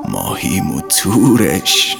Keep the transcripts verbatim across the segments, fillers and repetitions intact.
ماهیم و تورش،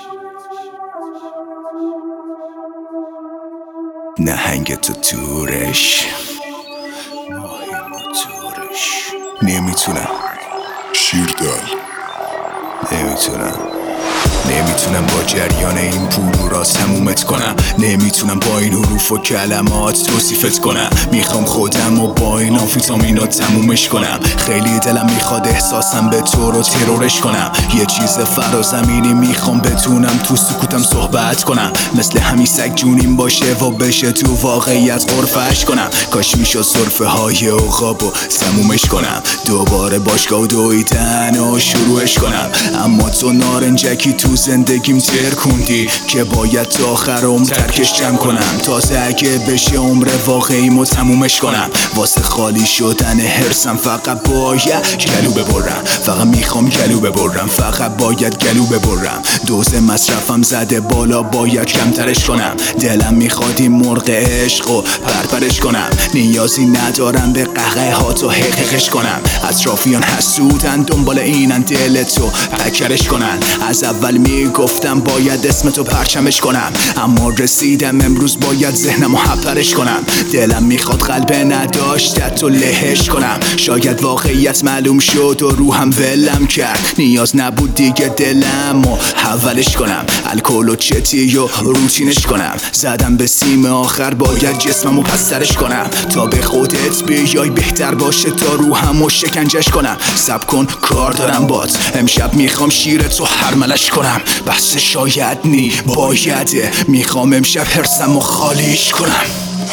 نهنگ تو تورش، ماهیم و تورش. نمیتونم شیردل نمیتونم نمیتونم با جریان این پول را تمومت کنم. نمیتونم با این حروف و کلمات توصیفت کنم. میخوام خودم و با این آمفیتامینات تمومش کنم. خیلی دلم میخواد احساسم به تو رو ترورش کنم. یه چیز فرازمینی میخوام بتونم تو سکوتم صحبت کنم. مثل همین سگ جونیم باشه و بشه تو واقعیت غرفش کنم. کاش میشد صرفه های عقاب و تمومش کنم. دوباره باشگاه و دویدن و شروعش کنم. اما تو نارنجکی تو زندگیم ترکوندی که باید تا آخر عمر ترکش جمع کنم. تازه اگه بشه عمر واقعیمو تمومش کنم. واسه خالی شدن حرسم فقط باید گلو ببرم. فقط میخوام گلو ببرم. فقط باید گلو ببرم. دوز مصرفم زده بالا، باید کمترش کنم. دلم میخواد این مرغ عشقو پرپرش کنم. نیازی ندارم به قهقه ها تو حقیقش کنم. اطرافیان حسودن دنبال اینن دلتو پکرش کنن. از اول میگفتم باید اسمتو پرچمش کنم، اما رسیدم امروز باید ذهنمو حپرش کنم. دلم میخواد قلب نداشتت و لهش کنم. شاید واقعیت معلوم شد و روحم ولم کرد. نیاز نبود دیگه دلمو حولش کنم. الکل و چتی و روتینش کنم. زدم به سیم آخر، باید جسممو پسترش کنم. تا به خودت بیای بهتر باشه تا روحمو شکنجش کنم. صبر کن کار دارم بات، امشب میخوام شیرتو هرملش کنم. بس شاید نی بایده، میخوام امشب حرسمو خالیش کنم.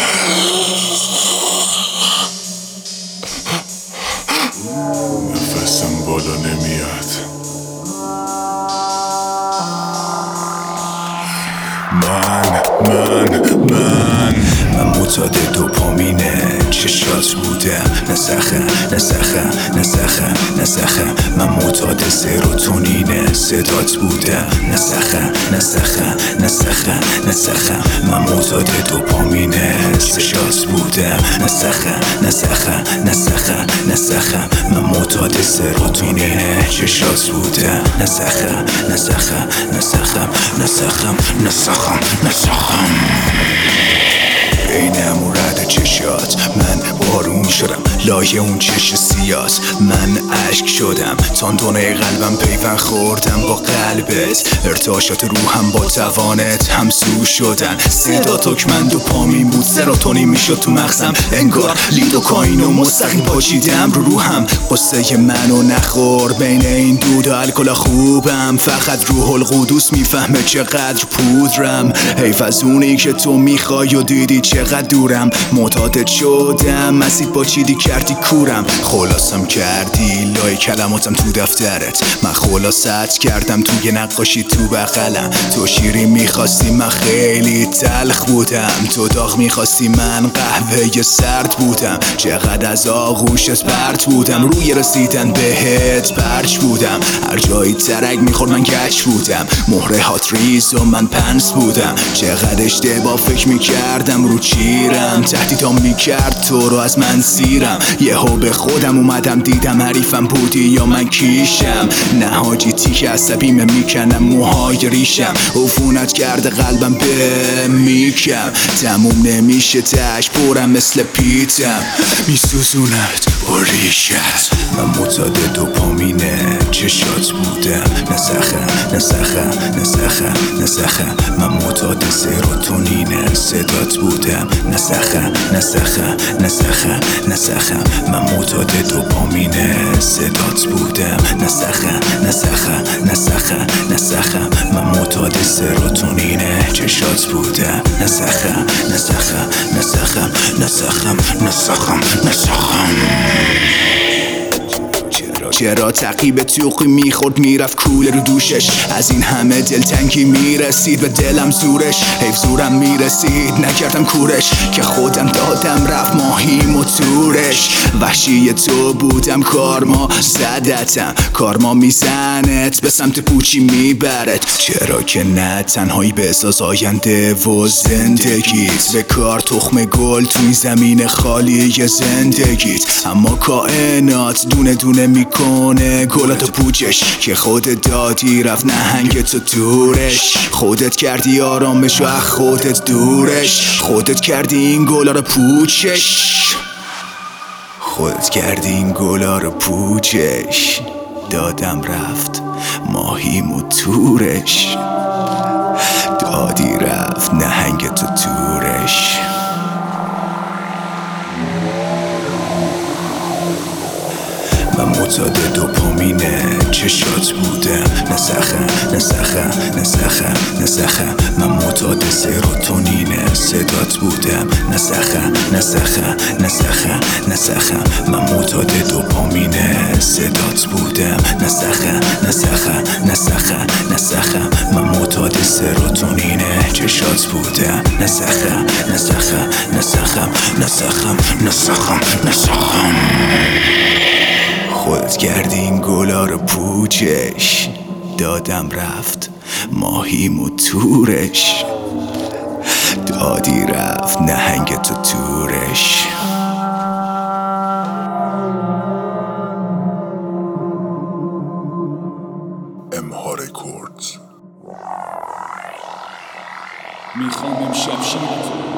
نفسم بالا نمیاد. من من من من معتاد دوپامینه چشات بودم. نسخه نسخه نسخه نسخه من معتاد سروتونینه صدات بودم. نسخه نسخه نسخه نسخه من معتاد دوپامینه چشات بودم. نسخه نسخه نسخه نسخه من معتاد سروتونینه چشات بودم. نسخه نسخه نسخه نسخه نسخه نسخم بینم و رد چشات من بارون شدم. لایه اون چش سیاس من عشق شدم. تاندونه قلبم پیوند خوردم با قلبت. ارتعاشات روحم با توانت همسو شدن. صدا تکمند و پامین بود، سراتونین میشد تو مغزم. انگار لیدوکاین و مستقیم پاچیدم رو روحم. قصه منو نخور، بین این دود و الکل خوبم. فقط روح القدس میفهمه چقدر پودرم. حیف از اونی که تو میخوای و دیدی چقدر دورم. معتادت شدم، مسید با چیدی کردی کورم. خلاصم کردی لای کلماتم تو دفترت. من خلاصت کردم توی نقاشی تو بغلم. تو شیری میخواستی من خیلی تلخ بودم. تو داغ میخواستی من قهوه سرد بودم. چقدر از آغوشت پرت بودم. روی رسیدن بهت پرچ بودم. هر جایی ترک میخورد من گچ بودم. مهره هات ریز و من پنس بودم. چقدر اشتباه فکر میکردم رو چیرم. تهدیدام میکرد تو رو از من سیرم. یهو به خودم اومدم دیدم حریفم بودی یا من کیشم. نه حاجی تیک عصبیمه میکنم موهای ریشم. عفونت کرده قلبم به میکم. تموم نمیشه تش پرم مثل پیتم. میسوزونت با ریشت. من معتاد دوپامینه چشات بودم. نسخه نسخه نسخه نسخه من معتاد سروتونینه صدات بودم. نسخه نسخه نسخه نسخه من معتاد دوپامینه صدات بودم. نسخه نسخه نسخه نسخه من معتاد سروتونینه چشات بودم. نسخه نسخه نسخه نسخه نسخه نسخه چرا تعقیب توقی میخورد میرفت کوله رو دوشش. از این همه دلتنگی میرسید به دلم زورش. حیف زورم میرسید نکردم کورش. که خودم دادم رفت ماهیم و تورش. وحشی تو بودم کارما زدتم. کارما میزنت به سمت پوچی میبرد. چرا که نه تنهایی به اساس آینده و زندگیت. به کار تخم گل تو این زمین خالی زندگیت. اما کائنات دونه دونه میکن کنه گلاتو پوچش که خودت دادی رفت نهنگ تو دورش. خودت کردی آرامش و از خودت دورش. خودت کردی این گلا رو پوچش. خودت کردی این گلا رو پوچش. دادم رفت ماهیم و تورش. دادی رفت نهنگ تو تورش. من معتاد دوپامینه چشات بودم. نسخه نسخه نسخه نسخه من معتاد سروتونینه صدات بودم. نسخه نسخه نسخه نسخه من معتاد دوپامینه صدات بودم. نسخه نسخه نسخه نسخه من معتاد سروتونینه چشات بودم. نسخه نسخه نسخه نسخه نسخه نسخه خودت کردی این گلا رو پوچش. دادم رفت ماهیم و تورش. دادی رفت نهنگ تو تورش. امها رکوردز. میخوام امشب شیرت